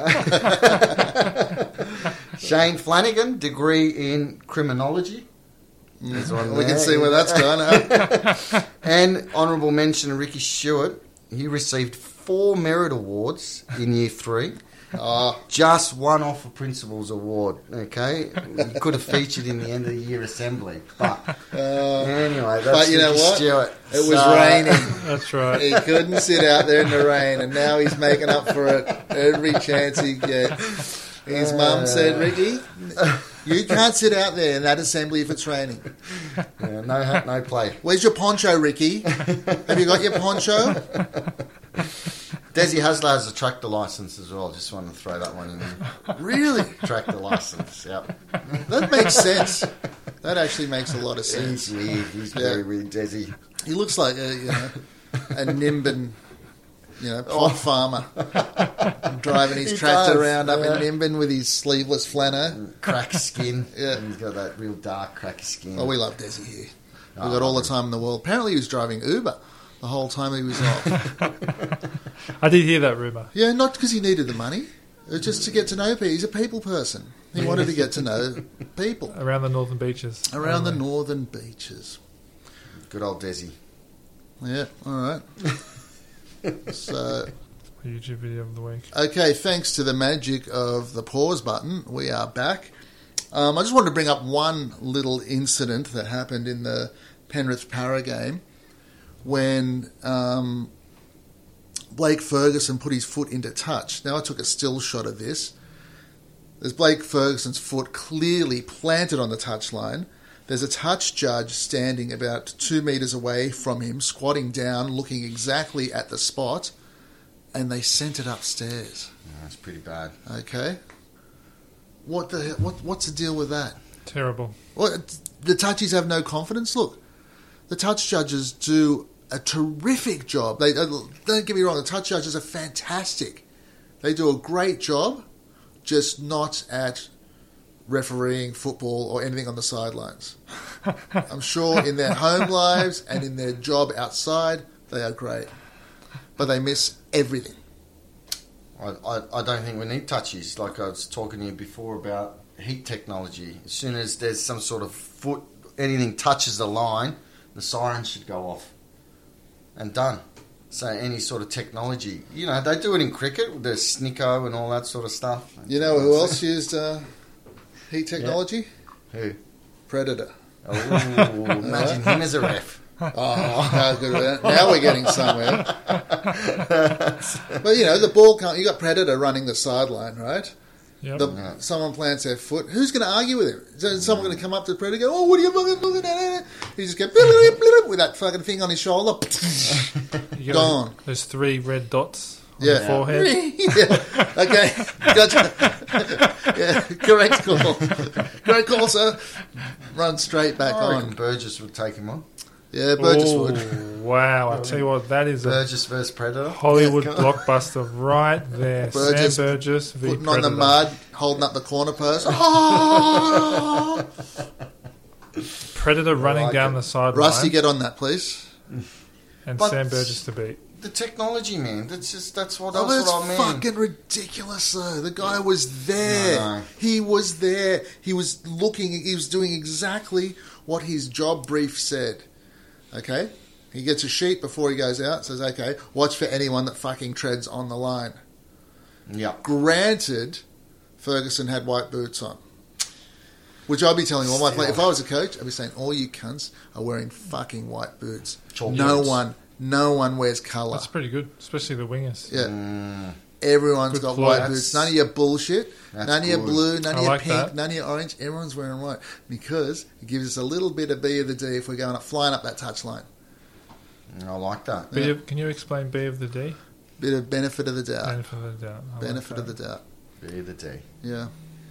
good. Shane Flanagan, degree in criminology. There's one We can there. see where that's gone. Huh? And honourable mention, Ricky Stewart. He received 4 merit awards in year 3. Oh, Just one off a principal's award, okay? He could have featured in the end of the year assembly. But anyway, that's but you know Ricky what? Stewart. It was raining. That's right. He couldn't sit out there in the rain, and now he's making up for it every chance he gets. His mum said, Ricky, you can't sit out there in that assembly if it's raining. Yeah, no play. Where's your poncho, Ricky? Have you got your poncho? Desi Hasler has a tractor license as well. Just wanted to throw that one in there. Really? Tractor license, yep. That makes sense. That actually makes a lot of sense. He's weird. He's very weird, Desi. He looks like a Nimbin, pot farmer, driving his He tractor does, around up yeah. in Nimbin with his sleeveless flannel. Crack skin. Yeah. And he's got that real dark crack skin. Oh, we love Desi here. We've got all the time in the world. Apparently, he was driving Uber the whole time he was off. I did hear that rumor. Yeah, not because he needed the money. It was just to get to know people. He's a people person. He wanted to get to know people Around the northern beaches. around the northern beaches. Good old Desi. Yeah, all right. So, YouTube video of the week. okay, thanks to the magic of the pause button, we are back. I just wanted to bring up one little incident that happened in the Penrith Para game when Blake Ferguson put his foot into touch. Now, I took a still shot of this. There's Blake Ferguson's foot clearly planted on the touchline. There's a touch judge standing about 2 metres away from him, squatting down, looking exactly at the spot, and they sent it upstairs. Yeah, that's pretty bad. Okay? What's the deal with that? Terrible. What, the touchies have no confidence? Look, the touch judges do a terrific job. They don't get me wrong, the touch judges are fantastic. They do a great job, just not at refereeing football or anything on the sidelines. I'm sure in their home lives and in their job outside, they are great. But they miss everything. I don't think we need touchies. Like I was talking to you before about heat technology. As soon as there's some sort of foot, anything touches the line, the siren should go off. And done. So any sort of technology. You know, they do it in cricket with the Snicko and all that sort of stuff. You know who else used heat technology? Who? Predator. Oh, imagine him as a ref. Oh, how good is that? Now we're getting somewhere. But, the ball can't... You got Predator running the sideline, right? Yep. Someone plants their foot. Who's going to argue with him? Is someone going to come up to the Predator and go, oh, what are you fucking looking at? He just goes, with that fucking thing on his shoulder. You Gone. Those 3 red dots on the forehead. Yeah. Okay. Gotcha. Yeah, correct call. Great call, sir. Run straight back I reckon on. Burgess would take him on. Yeah, Burgess would. Wow, I tell you what, that is a Burgess versus Predator. Hollywood Yeah. blockbuster right there. Burgess Sam Burgess v. Putting on the Predator. mud, holding up the corner post. Oh! Predator running like down it. the sideline. Rusty, get on that, please. and But- Sam Burgess to beat. The technology, man. That's what Oh, that's I mean. fucking ridiculous, though. The guy was there. No. He was there. He was looking. He was doing exactly what his job brief said. Okay? He gets a sheet before he goes out, says, okay, watch for anyone that fucking treads on the line. Yeah. Granted, Ferguson had white boots on. Which I'd be telling all my players, if I was a coach, I'd be saying, all you cunts are wearing fucking white boots. No one wears colour. That's pretty good, especially the wingers. Yeah. Everyone's got white boots. None of your bullshit. None of your blue. None of your pink. None of your orange. Everyone's wearing white. Because it gives us a little bit of B of the D if we're going up, flying up that touchline. I like that. Can you explain B of the D? Bit of benefit of the doubt. Benefit of the doubt. Benefit of the doubt. B of the D. Yeah.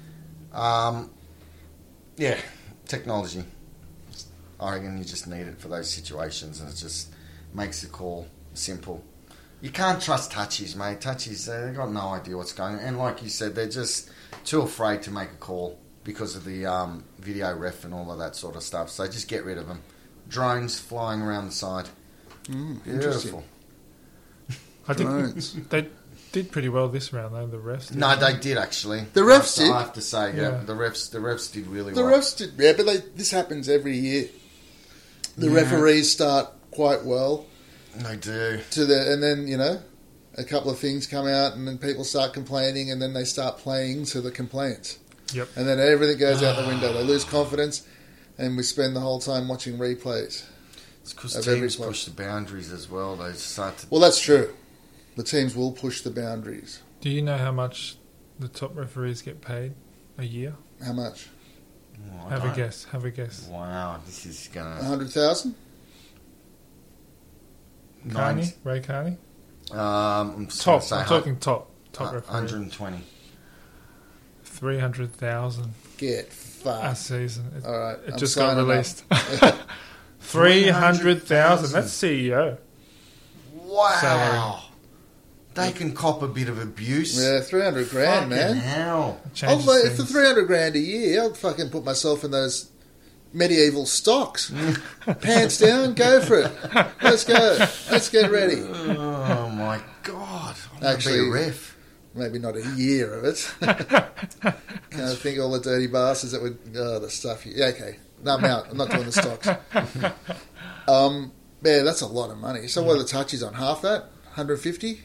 Yeah, technology. I reckon you just need it for those situations, and it just makes the call simple. You can't trust touchies, mate. Touchies, they've got no idea what's going on. And like you said, they're just too afraid to make a call because of the video ref and all of that sort of stuff. So just get rid of them. Drones flying around the side. Beautiful. I think they did pretty well this round, though, the refs. No, they did, actually. The refs did. I have to say, yeah. The refs did really well. The refs did, yeah, but this happens every year. The referees start quite well. They do. And then, you know, a couple of things come out and then people start complaining and then they start playing to the complaints. Yep. And then everything goes out the window. They lose confidence and we spend the whole time watching replays. It's because teams push the boundaries as well. They start to... Well, that's true. The teams will push the boundaries. Do you know how much the top referees get paid a year? How much? Oh, Have a guess. Wow, this is going to... 100,000? Ray Carney? I'm talking top referee. 120. 300,000. Get fucked. A season. All right. It just got released. 300,000. That's CEO. Wow. Salary. They can cop a bit of abuse. Yeah, 300 grand, man. Hell. If for 300 grand a year, I'd fucking put myself in those medieval stocks. Pants down, go for it. Let's go. Let's get ready. Oh my God. Actually, be a ref. Maybe not a year of it. Can't think all the dirty bastards that would... Oh, the stuff... Yeah, okay. No, I'm out. I'm not doing the stocks. Yeah, that's a lot of money. So what are the touches on? Half that? 150?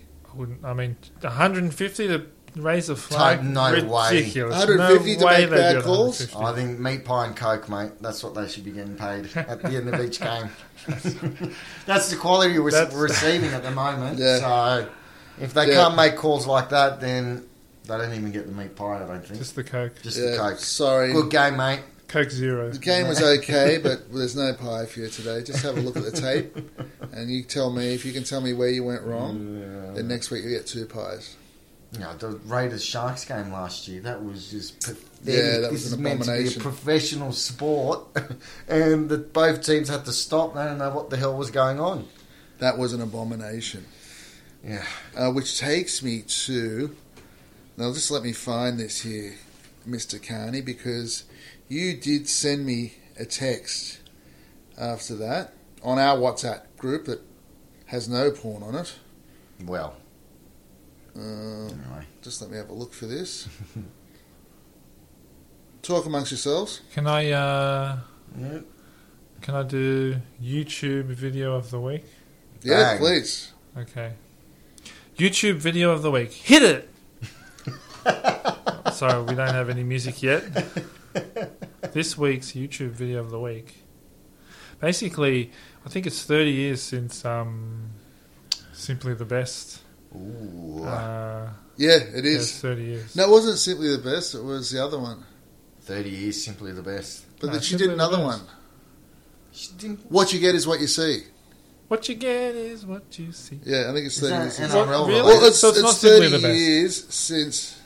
150 to raise a flag? No ridiculous. 150 to make bad calls? I think meat pie and Coke, mate. That's what they should be getting paid at the end of each game. That's the quality we're receiving at the moment. Yeah. So if they can't make calls like that, then they don't even get the meat pie, I don't think. Just the Coke. Just the Coke. Sorry. Good game, mate. Coke Zero. The game was okay, but there's no pie for you today. Just have a look at the tape, and you tell me if you can tell me where you went wrong. Then next week you get 2 pies. Yeah, the Raiders Sharks game last year, that was just pathetic. Yeah, that was an abomination. This is meant to be a professional sport, and both teams had to stop. They didn't know what the hell was going on. That was an abomination. Yeah. Which takes me to... Now, just let me find this here, Mr. Carney, because you did send me a text after that on our WhatsApp group that has no porn on it. Well... Anyway. Just let me have a look for this. Talk amongst yourselves. Can I do YouTube video of the week? Yeah, please. Okay. YouTube video of the week. Hit it! Sorry, we don't have any music yet. This week's YouTube video of the week. Basically, I think it's 30 years since Simply the Best. Ooh. Yeah, it is. Yeah, 30 years. No, it wasn't Simply the Best. It was the other one. 30 years, Simply the Best. But then she did another one. What you get is what you see. What you get is what you see. Yeah, I think it's 30 years. Really? Well, so it's not 30 years since...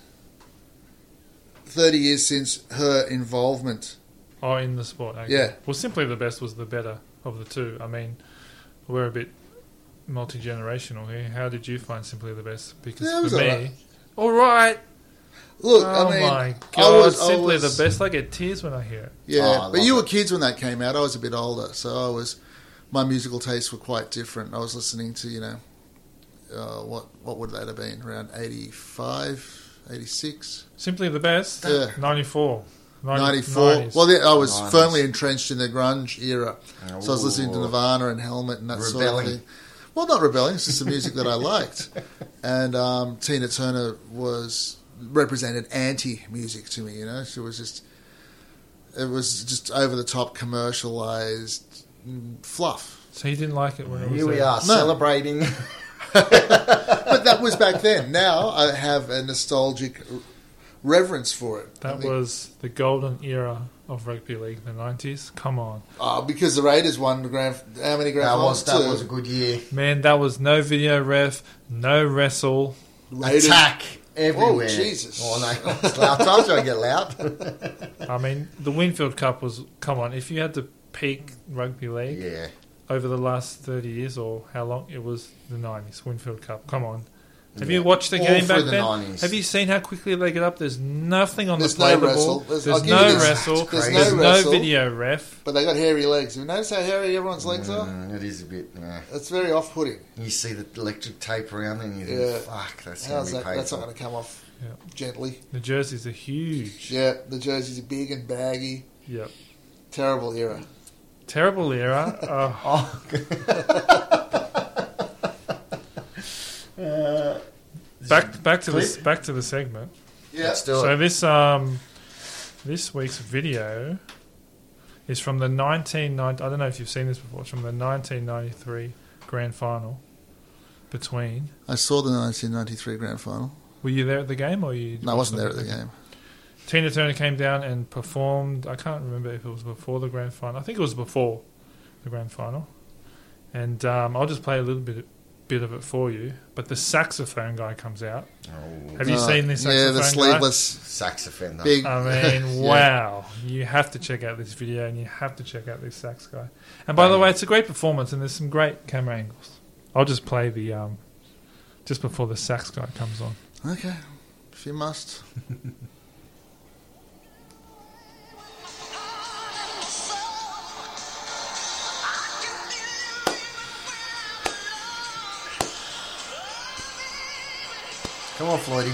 30 years since her involvement. Oh, in the sport. Okay. Yeah. Well, Simply the Best was the better of the two. I mean, we're a bit multi-generational here. How did you find Simply the Best? Because for me... All right. Look, oh I mean... my God, Simply the Best. I get tears when I hear it. Yeah, but you were kids when that came out. I was a bit older, so my musical tastes were quite different. I was listening to, what would that have been? Around 85, 86? Simply the Best? Yeah. 94. 94. 90s. Well, I was 90s. firmly entrenched in the grunge era. So I was listening to Nirvana and Helmet and that sort of thing. Well, not rebelling, it's just the music that I liked. And Tina Turner represented anti-music to me, you know. She was just... It was just over-the-top, commercialised fluff. So you didn't like it when it was Here we are, No. celebrating. But that was back then. Now I have a nostalgic reverence for it. That was the golden era of rugby league in the 90s. Come on. Because the Raiders won how many grand finals? That was a good year. Man, that was no video ref, no wrestle. Raiders. Attack everywhere. Oh, Jesus. Oh, no. I told you I'd get loud. I mean, the Winfield Cup was... Come on, if you had to peak rugby league Yeah. over the last 30 years or how long, it was the 90s, Winfield Cup. Come on. Have you watched the All game back through the then? 90s. Have you seen how quickly they get up? There's nothing on There's the play no the wrestle. ball. There's- There's I'll give no you this. wrestle. There's There's no no wrestle. video ref. But they got hairy legs. Have you noticed how hairy everyone's legs are? It is a bit, yeah. It's very off-putting. You see the electric tape around and you think, Yeah. fuck, that's How's going to that? be That's not painful. going to come off Yeah. gently. The jerseys are huge. Yeah, the jerseys are big and baggy. Yep. Terrible era. Terrible era. Back to the segment. Yeah. Let's do So it. this week's video is from the 1990. I don't know if you've seen this before. It's from the 1993 grand final between. I saw the 1993 grand final. Were you there at the game, or you? No, I wasn't there at the game. Tina Turner came down and performed. I can't remember if it was before the grand final. I think it was before the grand final. And I'll just play a little bit of it for you. But the saxophone guy comes out. Oh, Have you seen this saxophone Yeah, the guy? sleeveless, sax offender. big. I mean, Yeah. wow. You have to check out this video and you have to check out this sax guy. And by the way, it's a great performance and there's some great camera angles. I'll just play the just before the sax guy comes on. Okay, if you must. Come on, Floydie.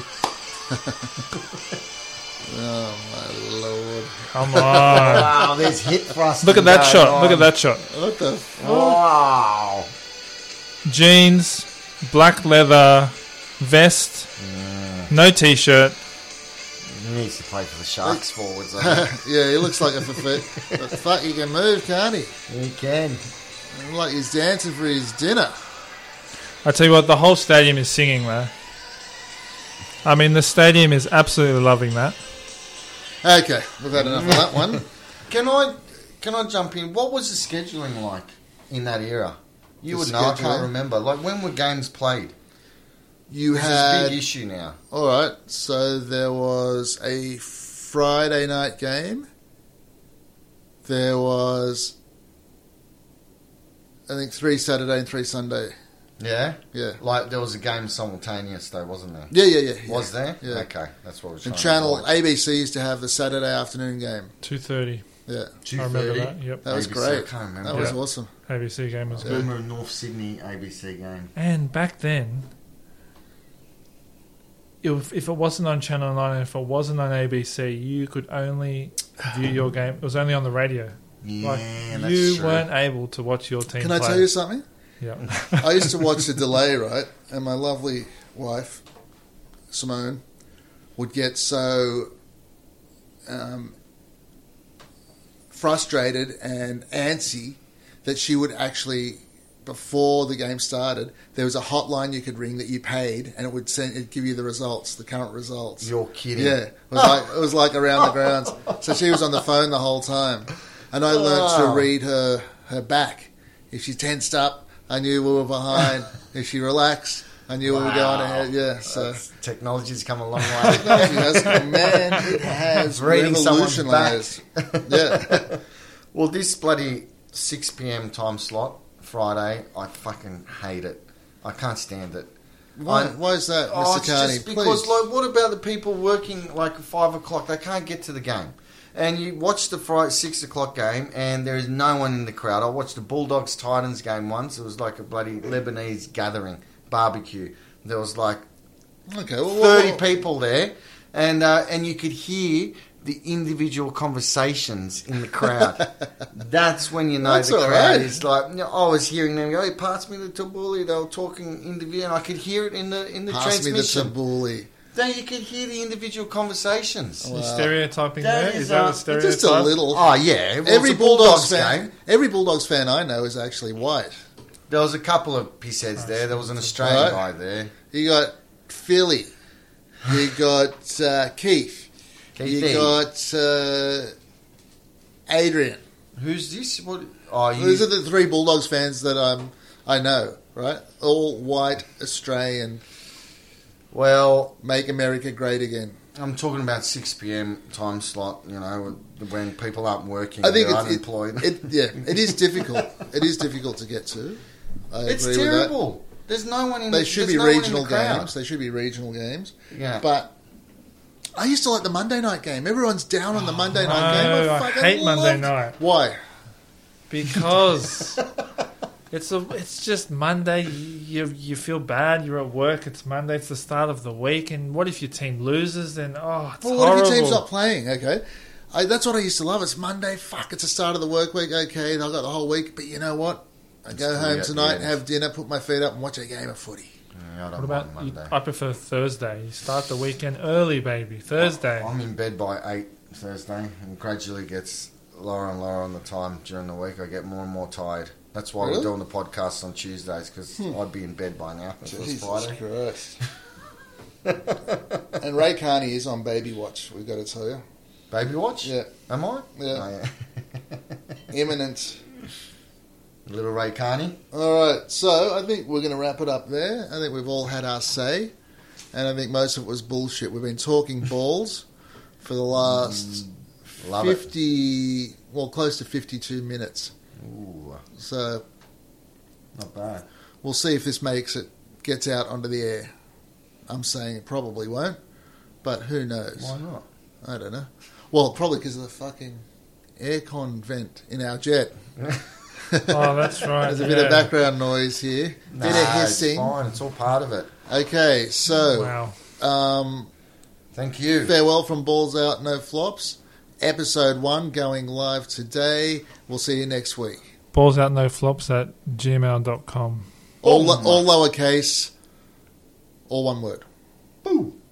Oh my lord! Come on. Wow, there's hit thrust. Look at that shot. Look at that shot. What the? F- Wow. Jeans, black leather, vest, no t-shirt. He needs to play for the Sharks forwards. Yeah, he looks like a but fuck, he can move, can't he? He can. Like he's dancing for his dinner. I tell you what, the whole stadium is singing there. I mean, the stadium is absolutely loving that. Okay, we've had enough of that one. Can I jump in? What was the scheduling like in that era? You The would know. I scheduling? can't remember. Like, when were games played? You It's a had big issue now. all right. So there was a Friday night game. There was, I think, 3 Saturday and 3 Sunday. Yeah? Yeah. Like, there was a game simultaneous, though, wasn't there? Yeah. Was there? Yeah. Okay, that's what we're trying And to Channel avoid. ABC used to have the Saturday afternoon game. 2:30. Yeah, I remember that. Yep. that was ABC, great. I can't remember. That was Yeah. awesome. ABC game was I good. remember a North Sydney ABC game. And back then, if it wasn't on Channel 9, if it wasn't on ABC, you could only view your game. It was only on the radio. Yeah, Like, that's you true. weren't able to watch your team Can play. I tell you something? Yeah. I used to watch the delay, right? And my lovely wife, Simone, would get so frustrated and antsy that she would actually, before the game started, there was a hotline you could ring that you paid, and it'd give you the results, the current results. You're kidding. Yeah, it was like around the grounds. So she was on the phone the whole time, and I learned to read her back. If she tensed up, I knew we were behind. If she relaxed, I knew we were going ahead. Yeah, so Technology's come a long way. technology has, man, it has Reading someone's revolutionised. Yeah, Well, this bloody 6 p.m. time slot, Friday, I fucking hate it. I can't stand it. why is that, Mr. It's Carney? just because, Please. like, what about the people working like 5 o'clock? They can't get to the game. And you watch the Friday 6 o'clock game, and there is no one in the crowd. I watched the Bulldogs Titans game once. It was like a bloody Lebanese gathering barbecue. There was like Okay, well, 30 people there, and you could hear the individual conversations in the crowd. That's when you know That's the all crowd right. is like. You know, I was hearing them go, "Hey, pass me the tabbouleh." They were talking interview, and I could hear it in the Pass me the transmission. tabbouleh. Then you could hear the individual conversations. You stereotyping That there? is, Is that a just stereotype? Just a little. Oh yeah, well, Every it's a Bulldogs fan, every Bulldogs fan I know is actually white. There was a couple of pissheads there. There was an Australian guy Right. there. You got Philly. You got Keith. You Keithy. got Adrian. Who's this? What? Oh, These are the three Bulldogs fans that I know, right? All white, Australian, well, make America great again. I'm talking about 6 p.m. time slot. You know, when people aren't working, I think they're it's unemployed. it is difficult. It is difficult to get to. I It's agree with that. terrible. There's no one in. They should there's be no one in regional the crowd. games. They should be regional games. Yeah, But I used to like the Monday night game. Everyone's down on the Monday night game. No, I fucking hate Monday loved- night. Why? Because it's just Monday. You feel bad. You're at work. It's Monday. It's the start of the week. And what if your team loses? Then it's Well, what horrible. if your team's not playing? Okay. That's what I used to love. It's Monday. Fuck, it's the start of the work week. Okay, and I've got the whole week. But you know what? I go till home you get tonight, the end. have dinner, put my feet up and watch a game of footy. Yeah, I don't What about mind Monday. I prefer Thursday. You start the weekend early, baby. Thursday. I'm in bed by 8 Thursday, and gradually gets lower and lower on the time during the week. I get more and more tired. That's why Really? we're doing the podcast on Tuesdays, because I'd be in bed by now if it was Jesus Friday. Christ. And Ray Carney is on baby watch, we've got to tell you. Baby watch? Yeah. Am I? Yeah. Oh, yeah. Imminent. Little Ray Carney. All right, so I think we're going to wrap it up there. I think we've all had our say, and I think most of it was bullshit. We've been talking balls for the last Love it. 50, well, close to 52 minutes. Ooh, So not bad. we'll see if this gets out onto the air. I'm saying it probably won't, but who knows? Why not? I don't know. Well, probably because of the fucking aircon vent in our jet. Oh, that's right. There's a bit of background noise here. Nah, Bit of it's hissing. fine. It's all part of it. Okay, so Wow. Thank you. farewell from Balls Out, No Flops. Episode 1 going live today. We'll see you next week. Balls out, no flops at gmail.com. All lowercase, all one word. Boo.